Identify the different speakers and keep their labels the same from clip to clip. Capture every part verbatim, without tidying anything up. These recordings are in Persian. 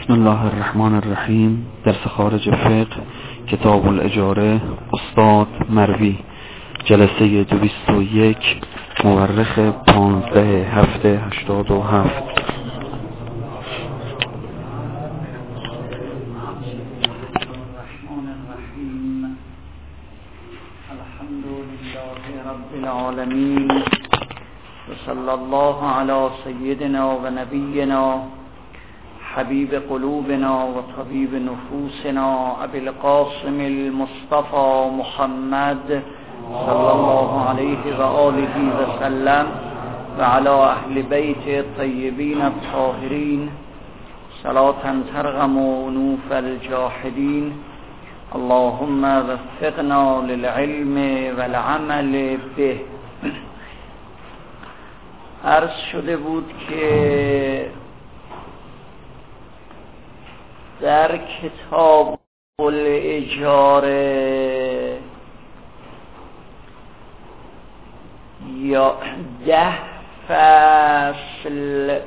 Speaker 1: بسم الله الرحمن الرحیم. درس خارج فقه، کتاب الاجاره، استاد مروی، جلسه دویست و یک، مورخ پانزده هفته هشتاد و هفت.
Speaker 2: الحمد لله رب العالمین و صلی الله علی سیدنا و نبینا حبیب قلوبنا و طبیب نفوسنا ابی القاسم المصطفى محمد صلی الله علیه و آله و سلم و علی اهل بیت الطیبین الطاهرین صلاة ترغم انوف الجاحدین. اللهم وفقنا للعلم والعمل به. عرض شده بود که در کتاب الاجاره یا ده فصل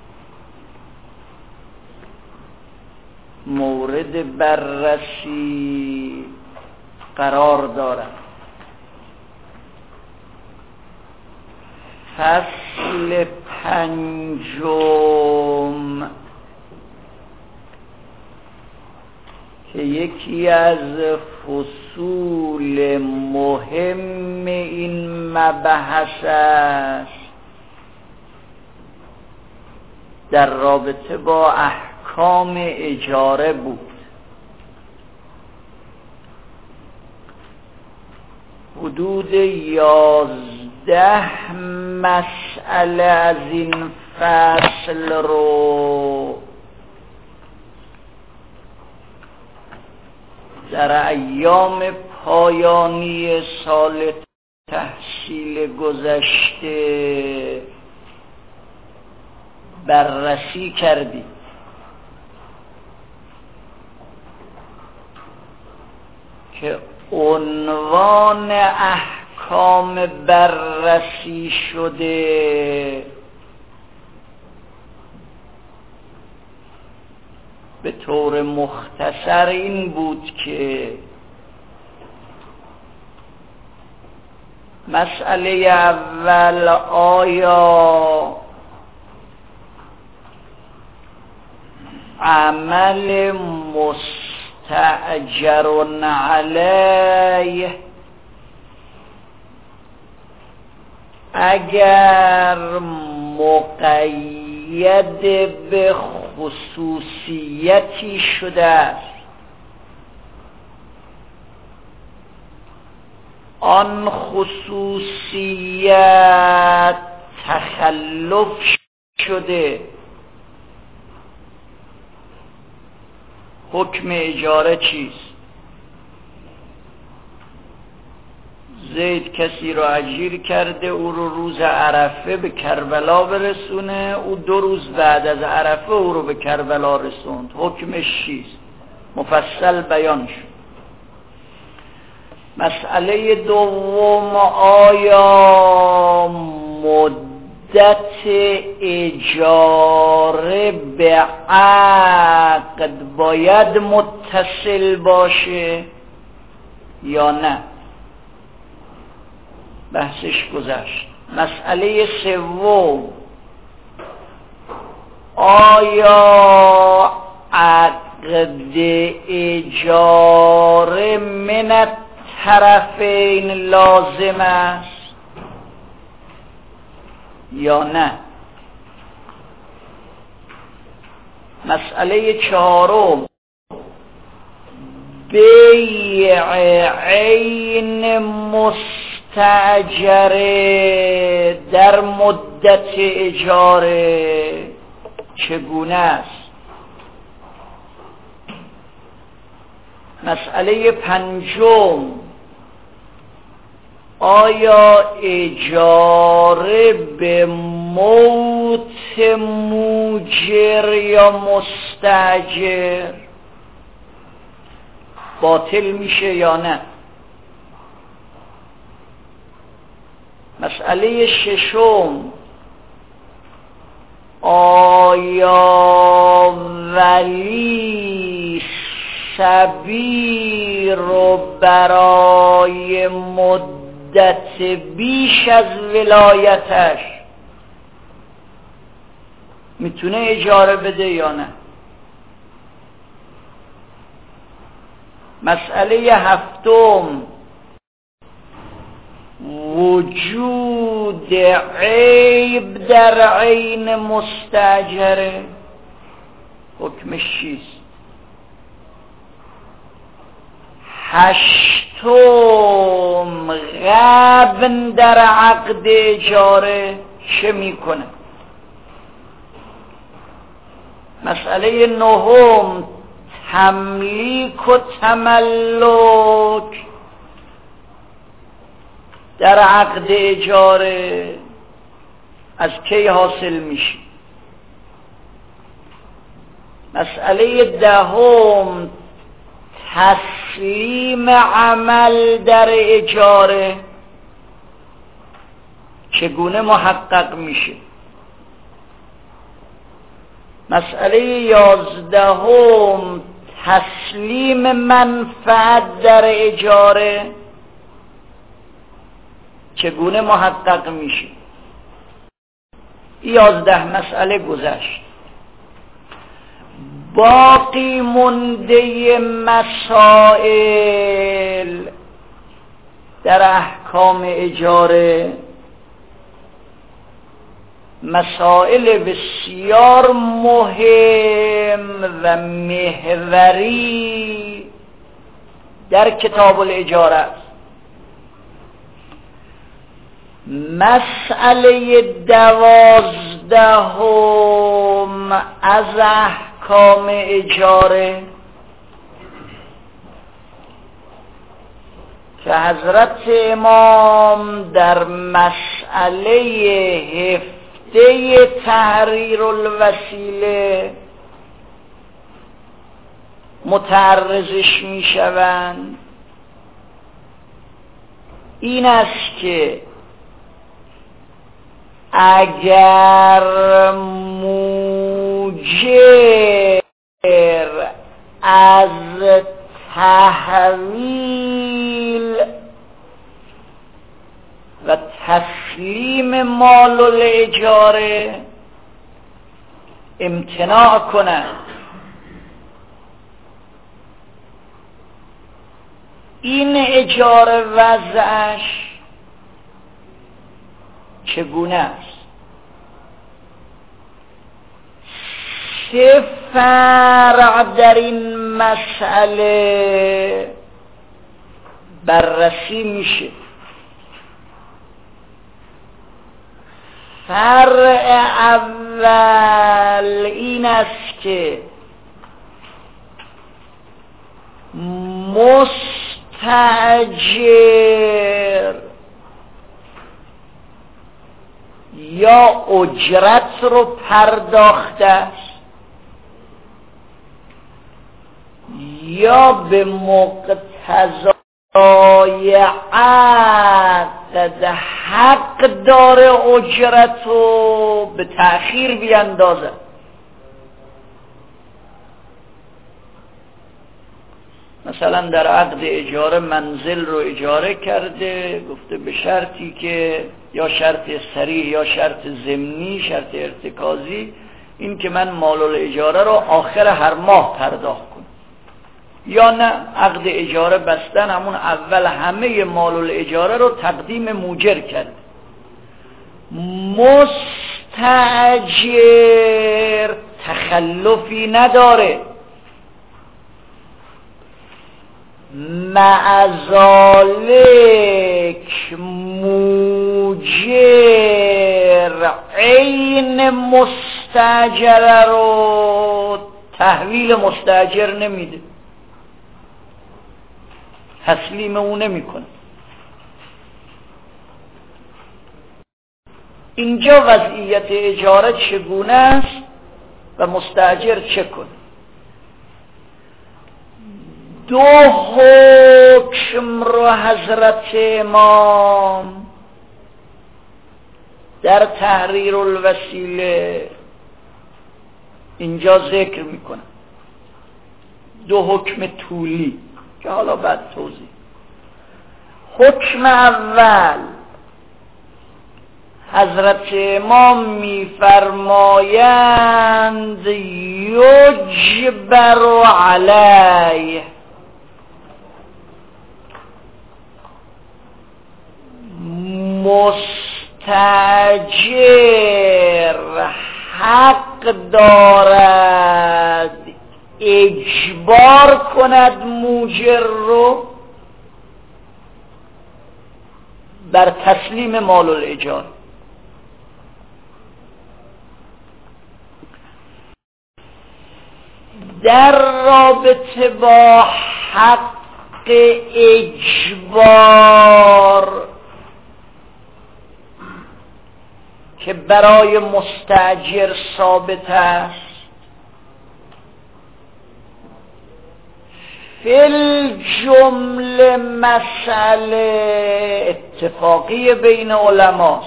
Speaker 2: مورد بررسی قرار دارد. فصل پنجم که یکی از فصول مهم این مبحث است در رابطه با احکام اجاره بود. حدود یازده مسئله از این فصل رو در ایام پایانی سال تحصیل گذشته بررسی کردیم. که عنوان احکام بررسی شده به طور مختصر این بود که مسئله اول، آیا عمل مستأجر علیه اگر مقید به خصوصیتی شده است، آن خصوصیت تخلف شده، حکم اجاره چیست؟ زید کسی رو اجیر کرده، او رو روز عرفه به کربلا برسونه، او دو روز بعد از عرفه او رو به کربلا رسوند، حکمش چیست؟ مفصل بیان شد. مسئله دوم، آیا مدت اجاره به عقد باید متصل باشه یا نه؟ بحثش گذشت. مسئله سوم، آیا عقد اجاره من الطرفین لازم است یا نه؟ مسئله چهارم، بیع عین مستأجره در مدت اجاره چگونه است؟ مسئله پنجم، آیا اجاره به موت موجر یا مستأجر باطل میشه یا نه؟ مسئله ششم، آیا علی شبیر رو برای مدت بیش از ولایتش میتونه اجاره بده یا نه؟ مسئله هفتم، وجود عیب در عین مستاجره، حکمش چیست؟ هشتم، غبن در عقد اجاره چه میکنه؟ مسئله نهم، تملیک و تملک در عقد اجاره از کی حاصل میشه؟ مسئله دهم، تسلیم عمل در اجاره چگونه محقق میشه؟ مسئله یازدهم، تسلیم منفعت در اجاره چگونه محقق میشه؟ یازده مسئله گذشت. باقی مونده مسائل در احکام اجاره مسائل بسیار مهم و محوری در کتاب الاجاره است. مسئله دوازدهم از احکام اجاره که حضرت امام در مسئله هفته تحریر الوسیله متعرضش می شوند، این است که اگر موجر از تحویل و تسلیم مال الاجاره امتناع کنند، این اجاره وضعش چگونه است؟ سه فرع در این مسئله بررسی میشه. فرع اول این است که مستاجر یا اجرت رو پرداخته است یا به مقتضای عقد حق داره اجرت رو به تأخیر بیندازه. مثلا در عقد اجاره منزل رو اجاره کرده، گفته به شرطی که یا شرط صریح یا شرط ضمنی، شرط ارتکازی، این که من مال الاجاره رو آخر هر ماه پرداخت کنم، یا نه عقد اجاره بستن همون اول همه مال الاجاره رو تقدیم موجر کرد. مستاجر تخلفی نداره، مع ذالک موجر عین مستاجر رو تحویل مستاجر نمیده، تسلیم اون نمی کنه. اینجا وضعیت اجاره چگونه است و مستاجر چه کنه؟ دو حکم رو حضرت امام در تحریر الوسیله اینجا ذکر میکنه. دو حکم طولی که حالا بعد توضیح. حکم اول حضرت امام می‌فرمایند یجبر علیه، مستاجر حق دارد اجبار کند موجر رو بر تسلیم مال الاجاره. در رابطه با حق اجبار که برای مستاجر ثابت است، فی الجمله مسئله اتفاقی بین علماست.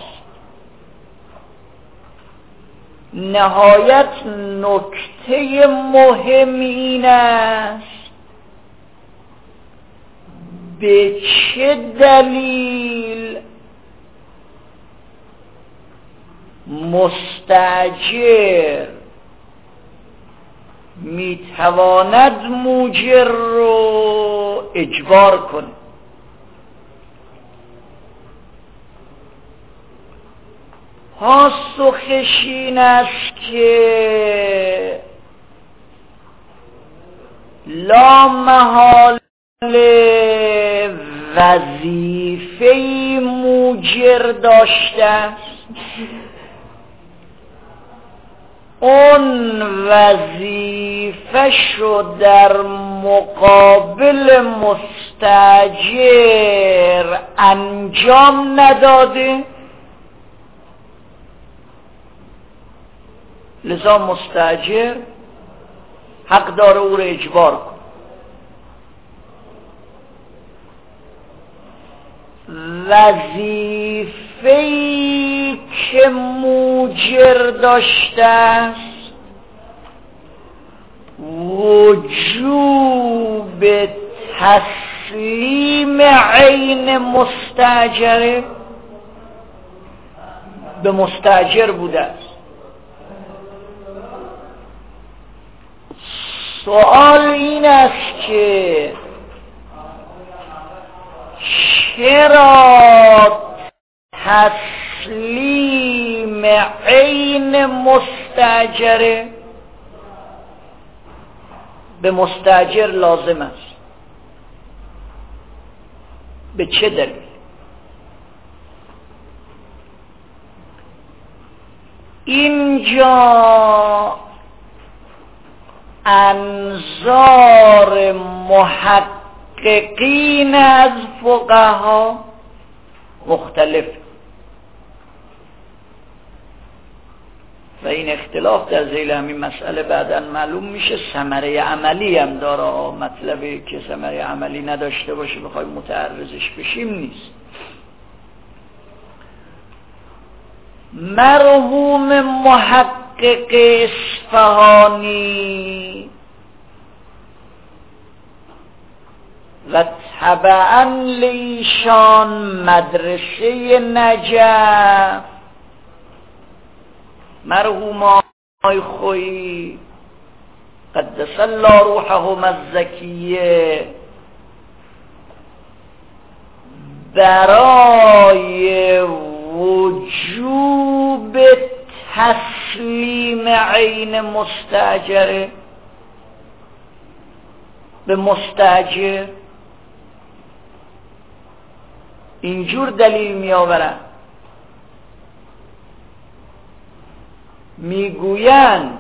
Speaker 2: نهایت نکته مهم این است به چه دلیل مستاجر میتواند موجر رو اجبار کنه. پاسخش این است که لا محال وظیفه موجر داشته است، اون وظیفه شو در مقابل مستاجر انجام نداده، لذا مستاجر حق داره او رو اجبار کن. وظیفه‌ای که موجر داشته است وجوب تسلیم عین مستاجره به مستاجر بوده است. سوال این است که چرا تسلیم عین مستاجره به مستاجر لازم است؟ به چه دلیل؟ اینجا انظار محققین از فقها مختلف و این اختلاف در ذیل همین مسئله بعداً معلوم میشه. ثمره عملی هم داره، مطلبی که ثمره عملی نداشته باشه بخوایم متعرضش بشیم نیست. مرحوم محقق اصفهانی و تبعاً لیشان مدرسه نجف، مرحوم آقای خویی قدس الله روحهم الزکیه برای وجوب تسلیم عین مستاجره به مستاجر اینجور دلیل می آورند، میگویند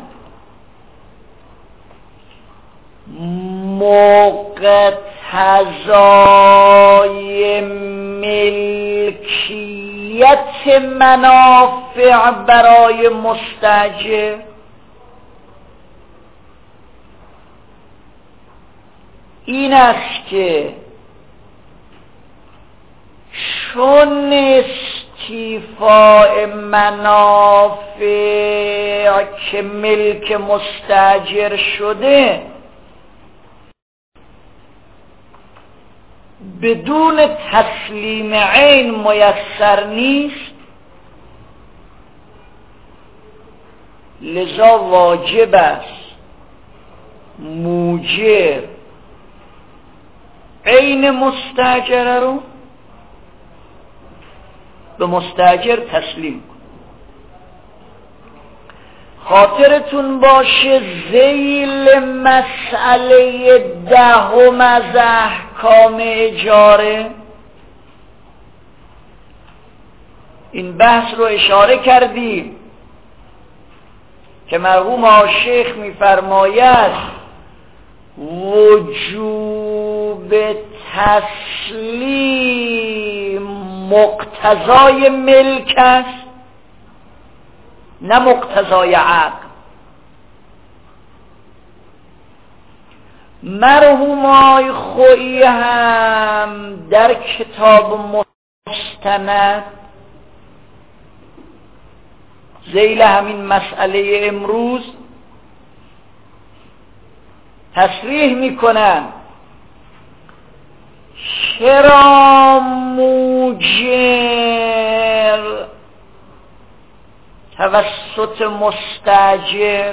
Speaker 2: مقتضای ملکیت منافع برای مستاجر این است که چون استیفاء منافع که ملک مستاجر شده بدون تسلیم عین میسر نیست، لذا واجب است موجر عین مستاجره رو به مستاجر تسلیم کن. خاطرتون باشه ذیل مسئله دهم از احکام اجاره، این بحث رو اشاره کردیم که مرحوم آشیخ می‌فرماید وجوب تسلیم مقتضای ملک است نه مقتضای عقل. مرحوم آی خویی هم در کتاب مستند ذیل همین مسئله امروز تصریح میکنن چرا موجر توسط مستاجر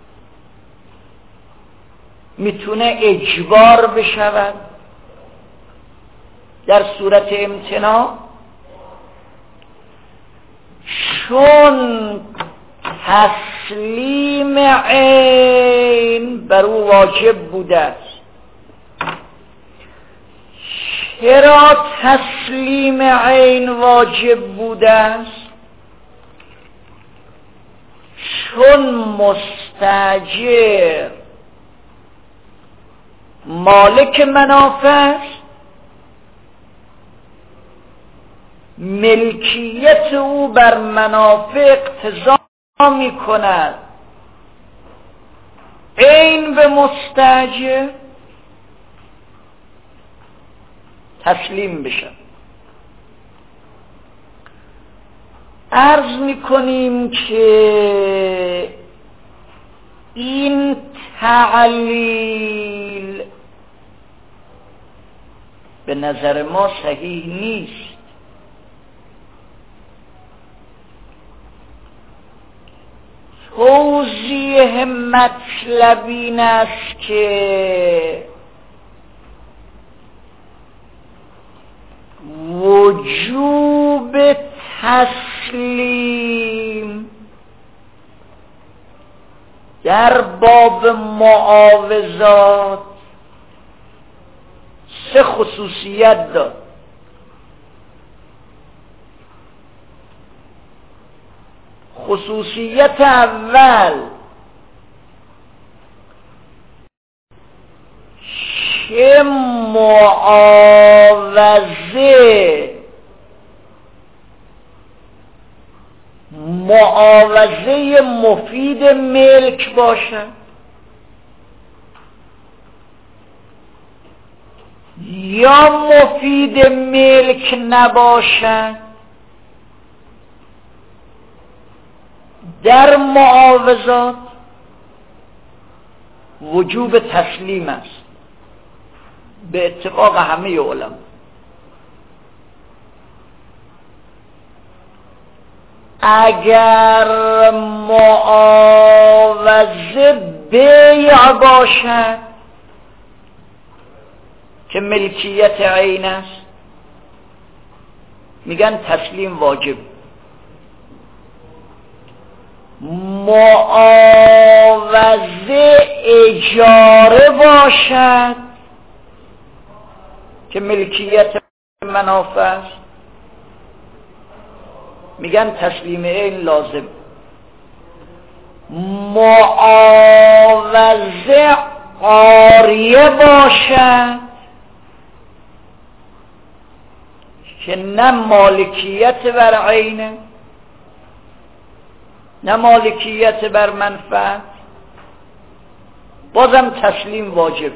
Speaker 2: میتونه اجبار بشود در صورت امتناع، چون تسلیم عین بر او واجب بوده است. چرا تسلیم عین واجب بوده است؟ چون مستاجر مالک منافع است، ملکیت او بر منافع اقتضا می کند عین به مستاجر تسلیم بشن. عرض می کنیم که این تعلیل به نظر ما صحیح نیست. توضیح مطلب این است که وجوب تسلیم در باب معاوضات سه خصوصیت دارد. خصوصیت اول که معاوضه معاوضه مفید ملک باشد یا مفید ملک نباشد، در معاوضات وجوب تسلیم است به اتفاق همه علما. اگر معاوضه بیع باشد که ملکیت عین است میگن تسلیم واجب. معاوضه اجاره باشد که ملکیت منافع است میگن تسلیم عین لازم. معاوضه عاریه باشد که نه مالکیت بر عینه نه مالکیت بر منفعت، بازم تسلیم واجب.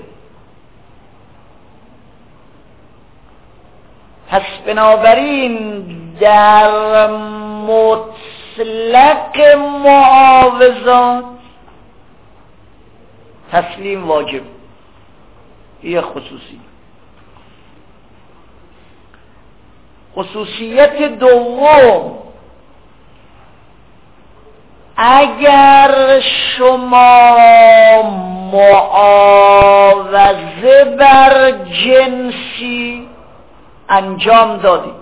Speaker 2: پس بنابراین در مطلق معاوضات تسلیم واجب. یه خصوصی. خصوصیت دوم، اگر شما معاوضه بر جنسی انجام دادید،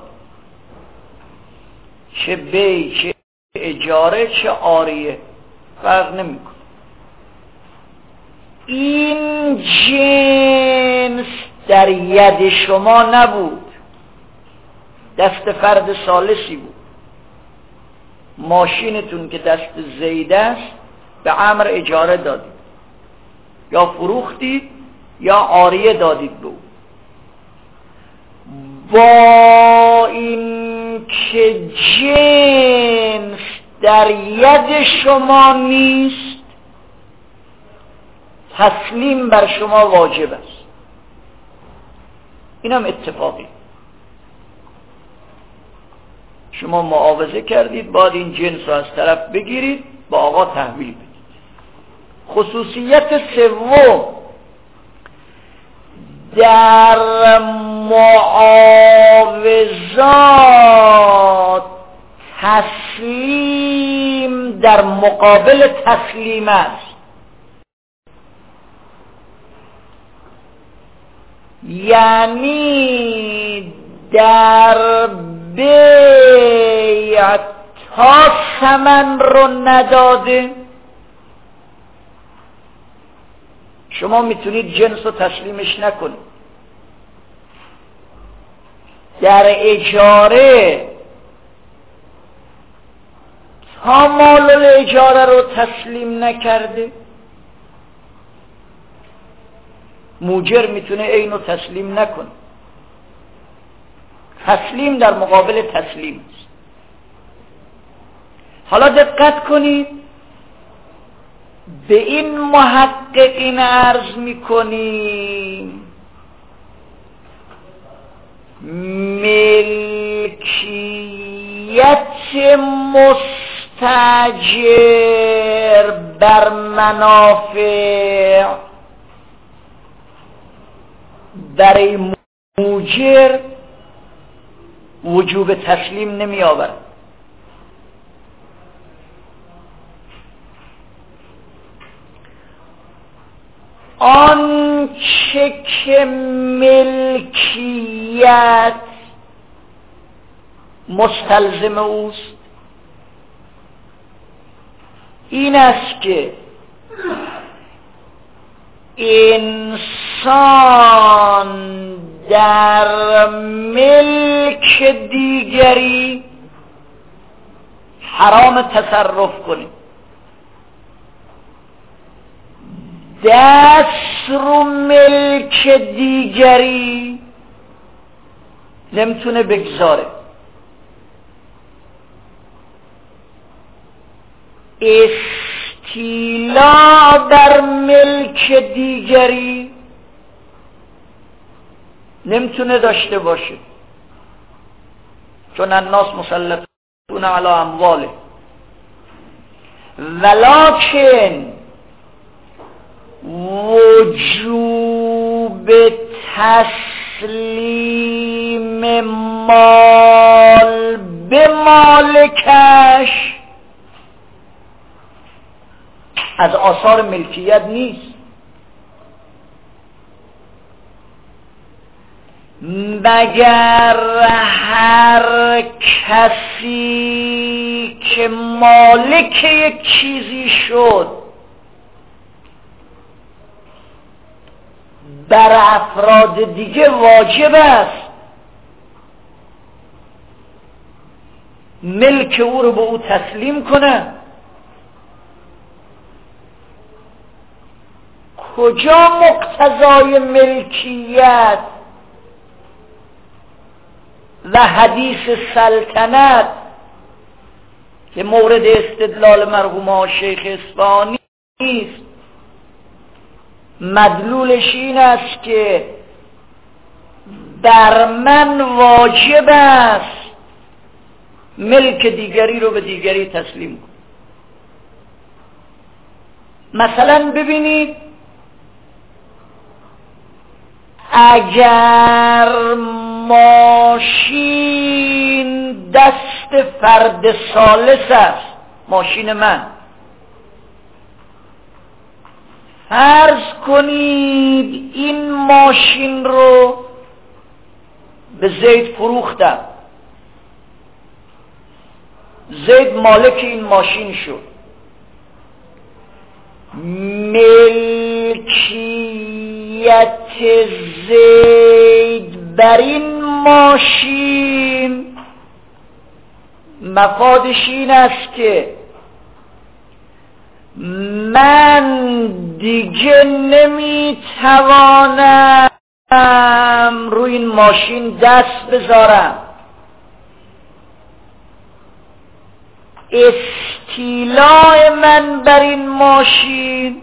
Speaker 2: چه بی چه اجاره چه عاریه فرق نمیکنه، این جنس در ید شما نبود، دست فرد ثالثی بود. ماشینتون که دست زید است به عمر اجاره دادید، یا فروختید یا عاریه دادید به او. با این که جنس در ید شما نیست، تسلیم بر شما واجب است. اینم اتفاقی، شما معاوضه کردید، باید این جنس رو از طرف بگیرید با آقا تحویل بدید. خصوصیت سوم، در معاوضات تسلیم در مقابل تسلیم است. یعنی در بیع تا ثمن رو نداده شما میتونید جنس رو تسلیمش نکنید. در اجاره تا مال الاجاره رو تسلیم نکرده، موجر میتونه اینو تسلیم نکنه. تسلیم در مقابل تسلیم است. حالا دقت کنید، به این محققین عرض میکنیم ملکیت مستاجر بر منافع برای موجر وجوب تسلیم نمی آورد. آنچه که ملکیت مستلزم اوست این است که انسان در ملک دیگری حرام تصرف کنه، دست رو ملک دیگری نمیتونه بگذاره. استیلا بر ملک دیگری نمیتونه داشته باشه، چون الناس مسلطون علی امواله. ولکن وجوب تسلیم مال به مالکش از آثار ملکیت نیست، مگر هر کسی که مالک یک چیزی شد بر افراد دیگه واجب است ملک او رو به او تسلیم کنه. کجا مقتضای ملکیت و حدیث سلطنت که مورد استدلال مرحوم شیخ اصفهانی است، مدلولش این است که بر من واجب است ملک دیگری رو به دیگری تسلیم کنم. مثلا ببینید، اگر ماشین دست فرد ثالث است، ماشین من. فرض کنید این ماشین رو به زید فروختم، زید مالک این ماشین شد. ملکیت زید بر این ماشین مفادش این است که من دیگه نمیتوانم روی این ماشین دست بذارم. استیلاء من بر این ماشین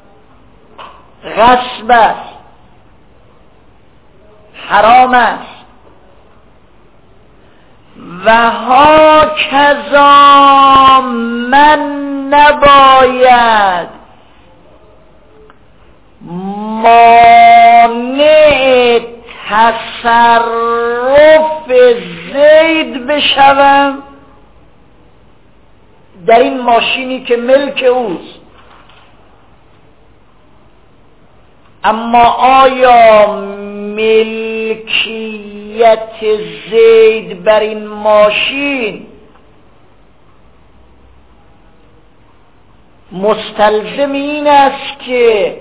Speaker 2: غصب است، حرام است. و هاکذا من نباید مانع تصرف زید بشوم در این ماشینی که ملک اوست. اما آیا ملکیت زید بر این ماشین مستلزم این است که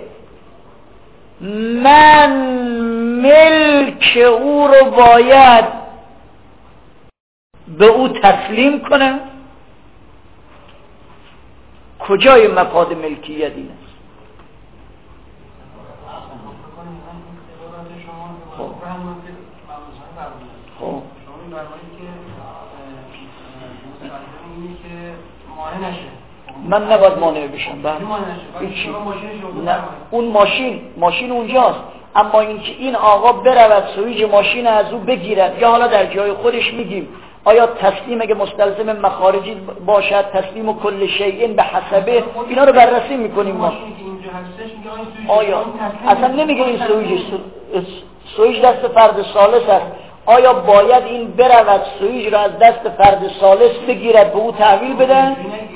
Speaker 2: من ملک او رو باید به او تسلیم کنم؟ کجای مفاد ملکیت این است؟ خب من نباید مانع بشم. هیچی. نه اون ماشین ماشین اونجاست، اما اینکه این آقا برود سویج ماشین از او بگیرد، یا حالا در جای خودش میگیم آیا تسلیم اگه مستلزم مخارجی باشد، تسلیم و کل شیء به حسبه، اینا رو بررسی میکنیم ما. آیا اصلا نمیگه این سویج سویج دست فرد ثالث است، آیا باید این برود سویج را از دست فرد ثالث بگیرد به او تحویل بدن؟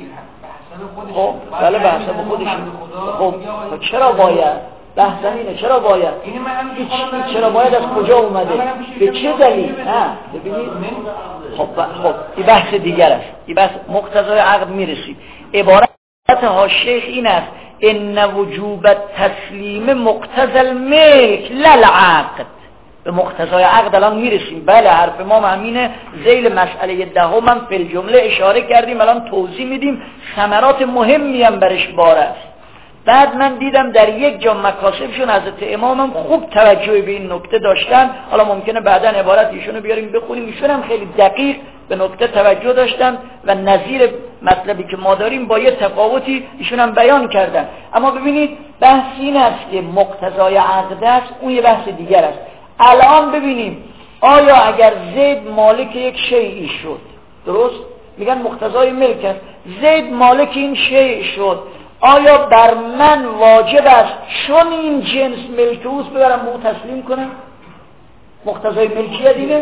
Speaker 2: خب بله به حسب خودش. خب چرا باید؟ بحث اینه چرا باید؟ چرا باید از کجا اومده؟ به چه دلیل؟ نه ببینید خب خب این بحث دیگر است، این بحث مقتضای عقد میرسید. عبارت ها شیخ این است ان وجوب تسلیم مقتضی الملک لا العقد. به مقتضای عقد الان میرسیم. بله حرف ما همینه. ذیل مسئله دهم هم فی الجمله اشاره کردیم، الان توضیح میدیم. ثمرات مهمی هم برش بار است. بعد من دیدم در یک جا مکاسبشون حضرت امامم خوب توجه به این نکته داشتن. حالا ممکنه بعدا عبارت ایشونو بیاریم بخونیم. ایشون هم خیلی دقیق به نکته توجه داشتن و نظیر مطلبی که ما داریم با یه تفاوتی ایشون هم بیان کردن. اما ببینید بحث این است که مقتضای عقد است، اون یه بحث دیگر است. الان ببینیم آیا اگر زید مالک یک شیئی شد، درست؟ میگن مقتضای ملک است، زید مالک این شیء شد، آیا بر من واجب است چون این جنس ملک اوست ببرم به او تسلیم کنم؟ مقتضای ملکیت اینه؟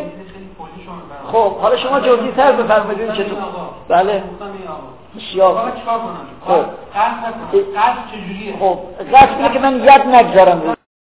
Speaker 2: خب حالا شما جزئی تر بفرمایید چطور؟ بله بسیار خب
Speaker 3: قصد چجوریه؟
Speaker 2: خب قصد اینه که من ید نگذارم.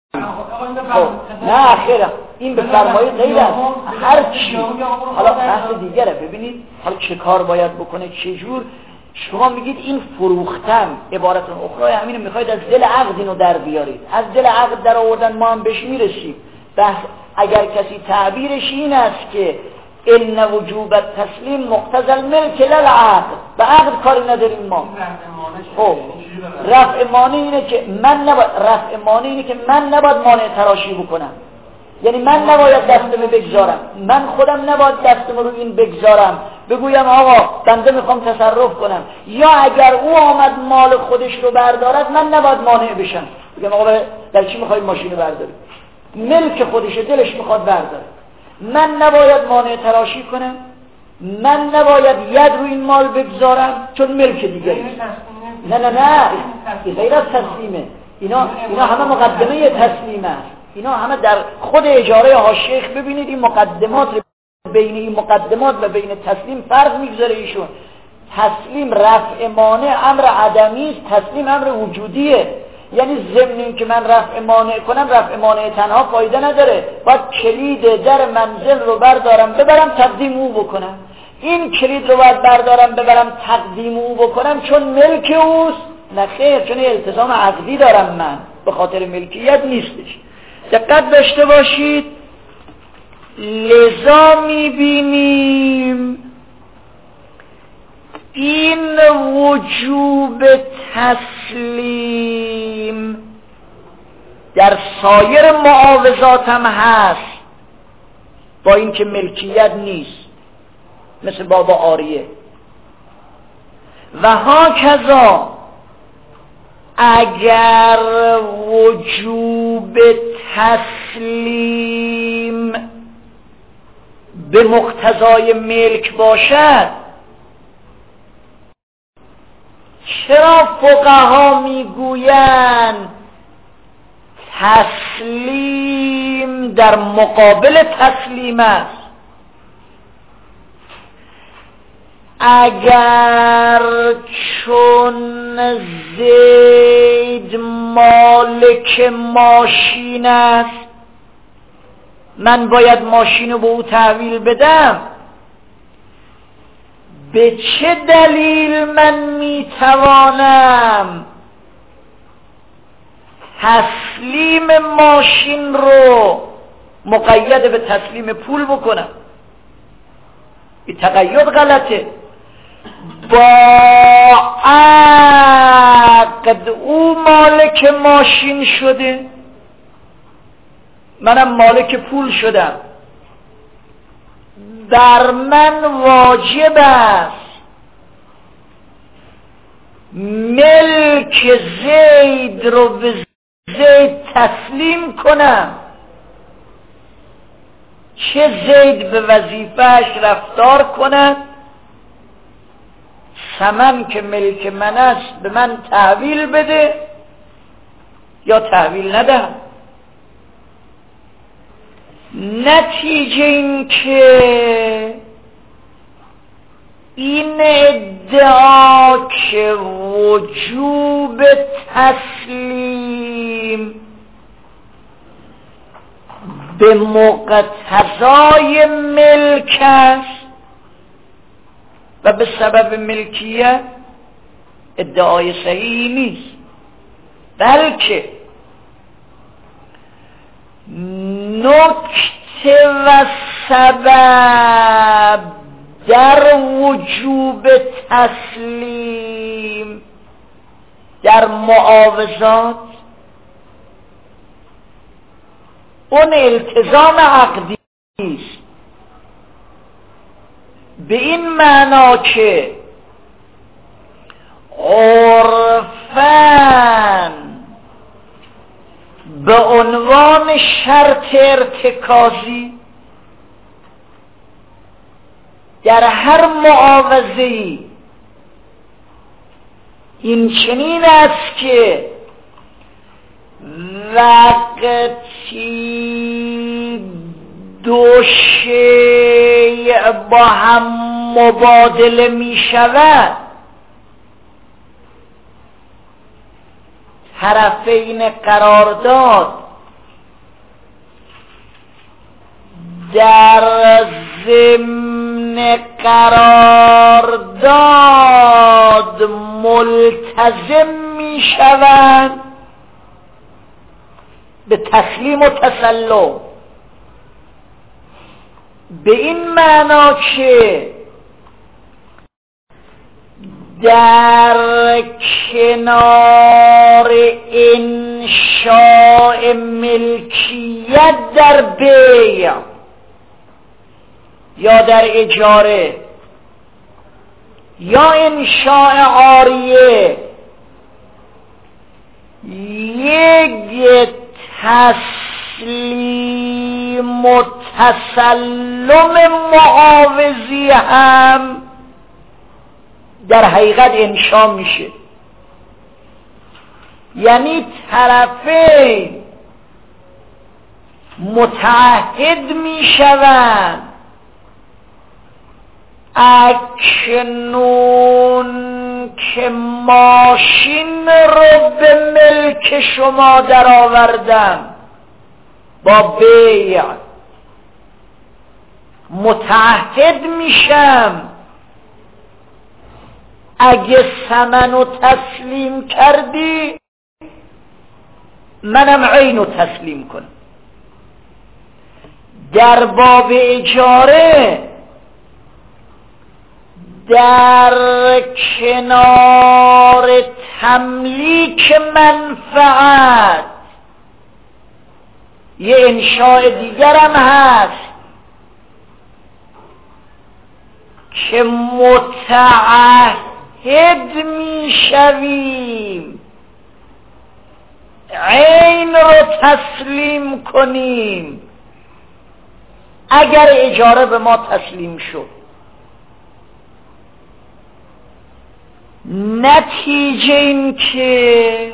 Speaker 2: خب نه خیره این به فرمایه غیر است. هر چی حالا بحث دیگره. ببینید حالا چه کار باید بکنه، چه جور. شما میگید این فروختن عبارت اخرى همینو میخواید از دل عقد اینو در بیارید. از دل عقد در آوردن ما هم بهش میرسیم. بحث اگر کسی تعبیرش این است که ان وجوب التسلیم مقتضی الملک لا العقد، به عقد کاری نداریم ما. خب رفع مانع اینه که من نباید رفع مانع اینه که من نباید مانع تراشی بکنم، یعنی من نباید دستمو بگذارم، من خودم نباید دستمو رو این بگذارم بگویم آقا بنده میخوام تصرف کنم، یا اگر او آمد مال خودش رو بردارد من نباید مانع بشم بگم آقا در چی میخوای ماشین رو برداری، ملک خودشه دلش میخواد برداره، من نباید مانع تراشی کنم، من نباید ید رو این مال بگذارم چون ملک دیگری. نه نه نه این غیر از تسلیمه. اینا اینا همه مقدمه تسلیم است. اینا همه در خود اجاره حاشیه ببینید این مقدمات، بین این مقدمات و بین تسلیم فرق میگذاره ایشون. تسلیم رفع مانع امر عدمی است، تسلیم امر وجودیه. یعنی ضمن این که من رفع مانع کنم، رفع مانع تنها فایده نداره، باید کلید در منزل رو بردارم ببرم تقدیم او بکنم. این کلید رو باید بردارم ببرم تقدیم او بکنم چون ملک اوست؟ نه خیر، چون التزام عقدی دارم من، به خاطر ملکیت نیستش. دقت داشته باشید. لذا میبینیم این وجوب تسلیم در سایر معاوضات هم هست، با اینکه ملکیت نیست، مثل باب عاریه. و هاکذا اگر وجوب تسلیم به مقتضای ملک باشد، چرا فقها میگویند تسلیم در مقابل تسلیم است؟ اگر چون زید مالک ماشین است، من باید ماشین رو به او تحویل بدم، به چه دلیل من میتوانم تسلیم ماشین رو مقید به تسلیم پول بکنم؟ این تقید غلطه. با عقد او مالک ماشین شده، منم مالک پول شدم، بر من واجب است ملک زید رو به زید تسلیم کنم، چه زید به وظیفهش رفتار کند، ثمن که ملک من است به من تحویل بده یا تحویل نده. نتیجه این که این ادعا که وجوب تسلیم به مقتضای ملک است و به سبب ملکیت ادعای صحیحی نیست، بلکه نکته و سبب در وجوب تسلیم در معاوضات اون التزام عقدی است، به این معنا که عرفاً به عنوان شرط ارتکازی در هر معاوضه‌ای این چنین است که وقتی دو شیء با هم مبادله می شود، طرفین قرارداد در ضمن قرارداد ملتزم می شوند به تسلیم و تسلم، به این معنا که در کنار انشاء ملکیت در بیع یا در اجاره یا انشاء عاریه یک تسلیم و تسلم معاوضی هم در حقیقت انشا میشه. یعنی طرفین متعهد می شوند اکنون که ماشین رو به ملک شما در آوردم با بیع، متعهد میشم اگه ثمنو تسلیم کردی منم عینو تسلیم کنم. در باب اجاره در کنار تملیک منفعت یه انشاء دیگرم هست که متعهد می شویم عین رو تسلیم کنیم اگر اجاره به ما تسلیم شد. نتیجه این که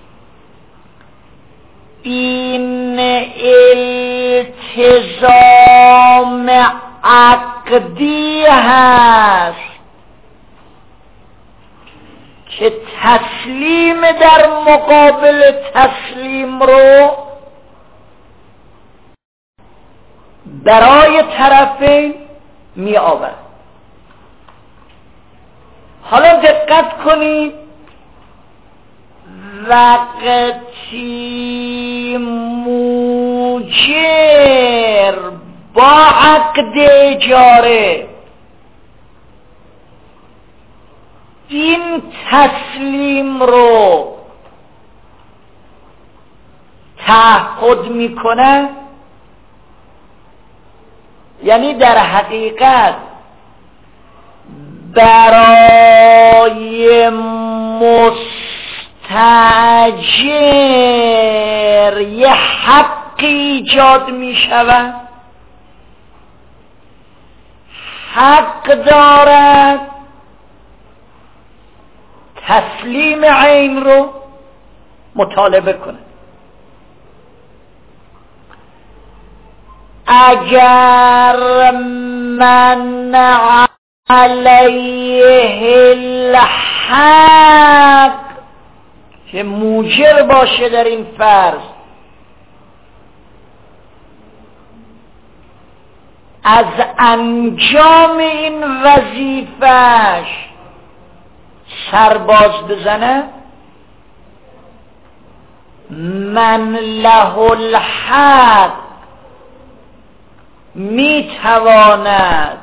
Speaker 2: این التزام عقدی هست که تسلیم در مقابل تسلیم رو برای طرفین می آورد. حالا دقت کنید، وقتی موجر با عقد اجاره این تسلیم رو تعهد میکنه، یعنی در حقیقت برای مستاجر یه حقی ایجاد می شود، حق دارد تسلیم عین رو مطالبه کنه. اگر من علیه الحق که موجر باشه در این فرض از انجام این وظیفش سرباز بزنه، من له الحق میتواند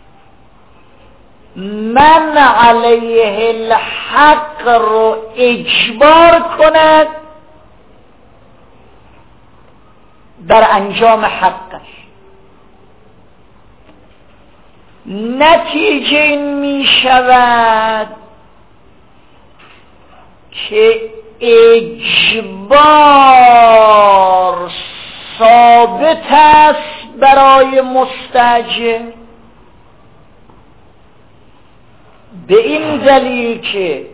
Speaker 2: من علیه الحق رو اجبار کند در انجام حقش. نتیجه این می شود که اجبار ثابت است برای مستاجر به این دلیل که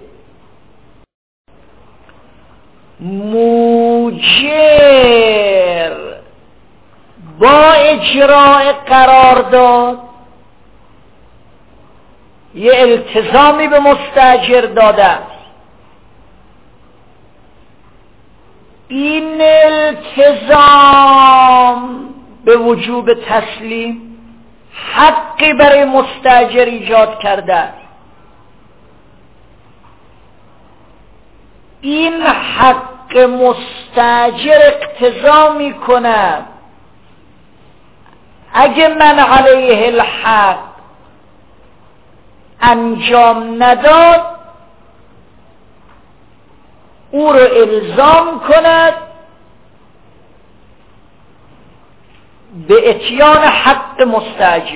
Speaker 2: موجر با اجراء قرارداد یه التزامی به مستاجر داده است. این التزام به وجوب تسلیم حقی برای مستاجر ایجاد کرده است. این حق مستاجر اقتضا می کند اگه من علیه الحق انجام نداد او رو الزام کند به اتیان حق مستاجر.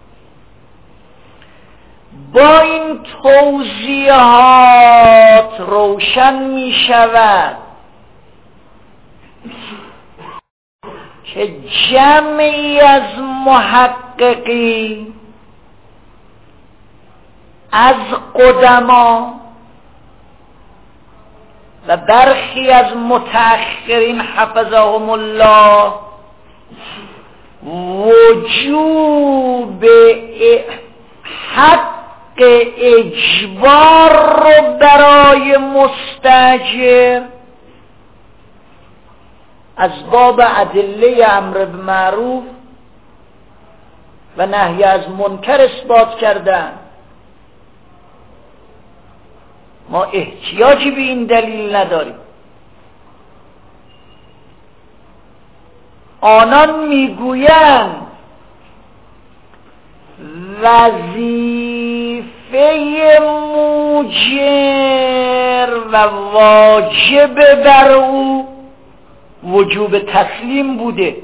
Speaker 2: با این توضیحات روشن می شود که جمعی از محققین از قدما و برخی از متأخرین حفظهم الله وجوب حق اجبار رو برای مستاجر از باب ادله امر بالمعروف و نهی از منکر اثبات کردن. ما احتیاجی به این دلیل نداریم. آنان میگویند وظیفه موجر و واجب بر او وجوب تسلیم بوده.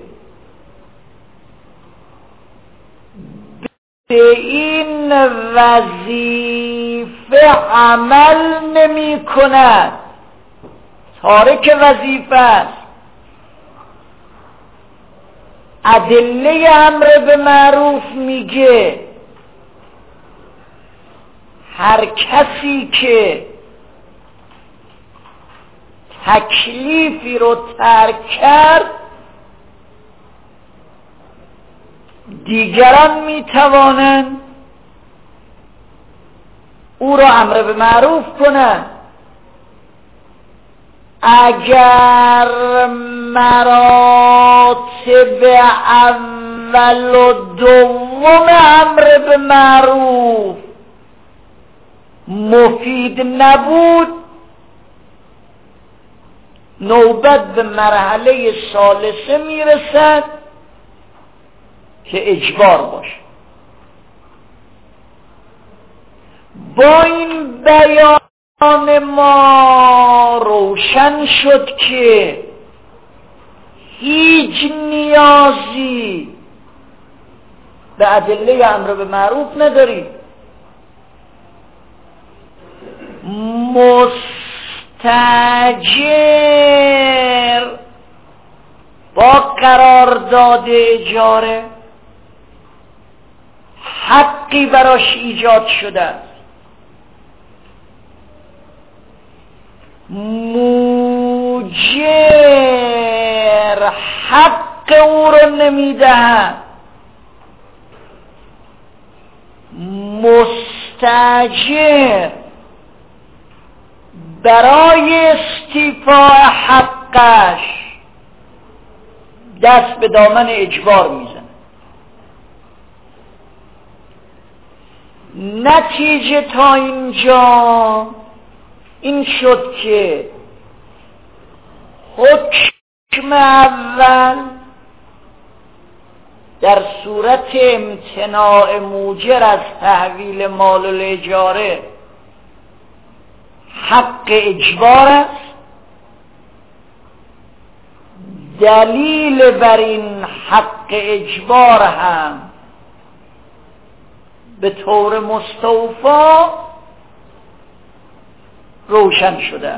Speaker 2: به این وظیفه عمل نمی کند، تارک وظیفه است. ادله امر به معروف میگه هر کسی که تکلیفی رو ترک کرد دیگران میتوانند او را امر به معروف کنند. اگر مراتب اول و دوم امر به معروف مفید نبود، نوبت به مرحله ثالثه میرسد که اجبار باشه. با این بیان ما روشن شد که هیچ نیازی به ادله امر به معروف نداریم. مستاجر با قرارداد اجاره حقی براش ایجاد شده است. موجر حق او رو نمیدهد، مستاجر برای استیفاء حقش دست به دامن اجبار میزنه. نتیجه تا اینجا این شد که حکم اول در صورت امتناع موجر از تحویل مال الاجاره حق اجبار است. دلیل بر این حق اجبار هم به طور مستوفا روشن شده.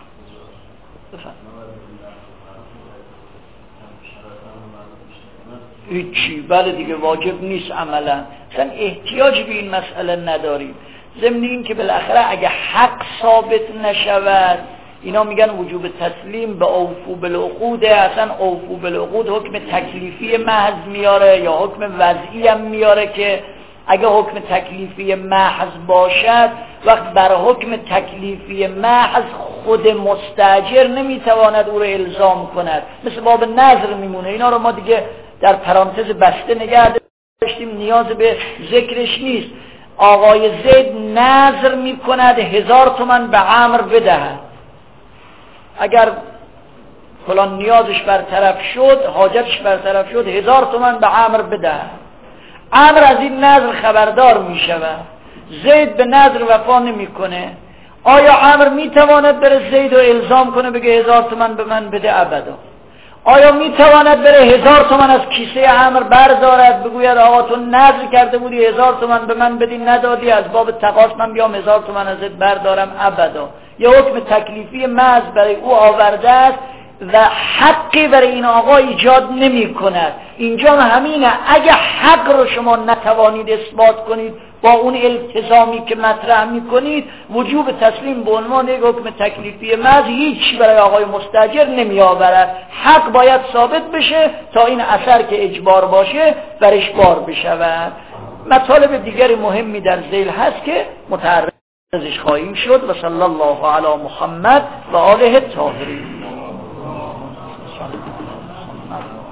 Speaker 2: هیچی، بله دیگه واجب نیست عملا، اصلا احتیاج به این مسئله نداریم. ضمن این که بالاخره اگه حق ثابت نشود، اینا میگن وجوب تسلیم به اوفو بالعقود، اصلا اوفو بالعقود حکم تکلیفی محض میاره یا حکم وضعی هم میاره که اگه حکم تکلیفی محض باشد، وقت بر حکم تکلیفی محض خود مستاجر نمیتواند او رو الزام کند، مثل باب نظر میمونه. اینا رو ما دیگه در پرانتز بسته نگه داشتیم، نیاز به ذکرش نیست. آقای زید نظر میکند هزار تومن به عمرو بدهد، اگر فلان نیازش برطرف شد، حاجتش برطرف شد، هزار تومن به عمرو بدهد. عمرو از این نظر خبردار میشود، زید به نظر وفا نمیکنه. آیا عمرو میتواند بره زید رو الزام کنه بگه هزار تومن به من بده ابدا؟ آیا میتواند بره هزار تومن از کیسه عمرو بردارد بگوید آقا تو نظر کرده بودی هزار تومن به من بدی ندادی، از باب تقاص من بیام هزار تومن ازت بردارم؟ ابدا. یه حکم تکلیفی محض برای او آورده است، و حقی برای این آقا ایجاد نمی کند. اینجا همینه، اگه حق رو شما نتوانید اثبات کنید با اون التزامی که مطرح می کنید، وجوب تسلیم به عنوان یک حکم تکلیفی محض هیچ برای آقای مستاجر نمی آورد. حق باید ثابت بشه تا این اثر که اجبار باشه برش بار بشود. مطالب دیگر مهمی در ذیل هست که متعرضش خواهیم شد. و صلی الله علی محمد و آله الطاهرین.